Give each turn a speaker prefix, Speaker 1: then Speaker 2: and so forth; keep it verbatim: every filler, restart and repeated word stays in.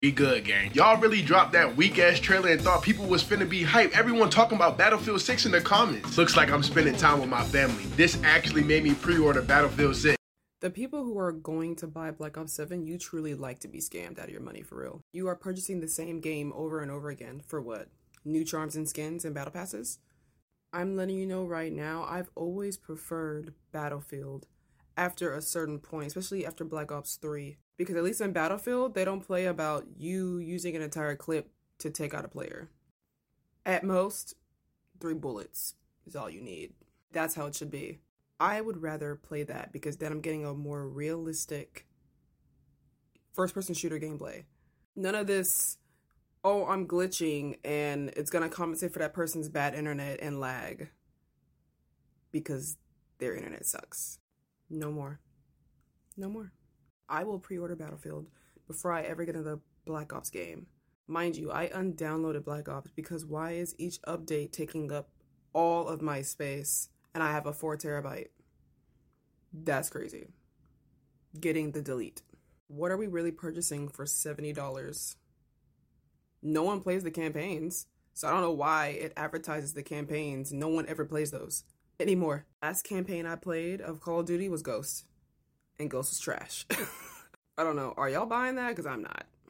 Speaker 1: Be good, gang. Y'all really dropped that weak-ass trailer and thought people was finna be hype. Everyone talking about Battlefield six in the comments. Looks like I'm spending time with my family. This actually made me pre-order Battlefield six.
Speaker 2: The people who are going to buy Black Ops seven, you truly like to be scammed out of your money, for real. You are purchasing the same game over and over again. For what? New charms and skins and battle passes? I'm letting you know right now, I've always preferred Battlefield after a certain point, especially after Black Ops three. Because at least in Battlefield, they don't play about you using an entire clip to take out a player. At most, three bullets is all you need. That's how it should be. I would rather play that because then I'm getting a more realistic first-person shooter gameplay. None of this, oh, I'm glitching and it's going to compensate for that person's bad internet and lag because their internet sucks. No more. No more. I will pre-order Battlefield before I ever get into the Black Ops game. Mind you, I undownloaded Black Ops because why is each update taking up all of my space and I have a four terabyte? That's crazy. Getting the delete. What are we really purchasing for seventy dollars? No one plays the campaigns, so I don't know why it advertises the campaigns. No one ever plays those anymore. Last campaign I played of Call of Duty was Ghost. And Ghost was trash. I don't know. Are y'all buying that? Because I'm not.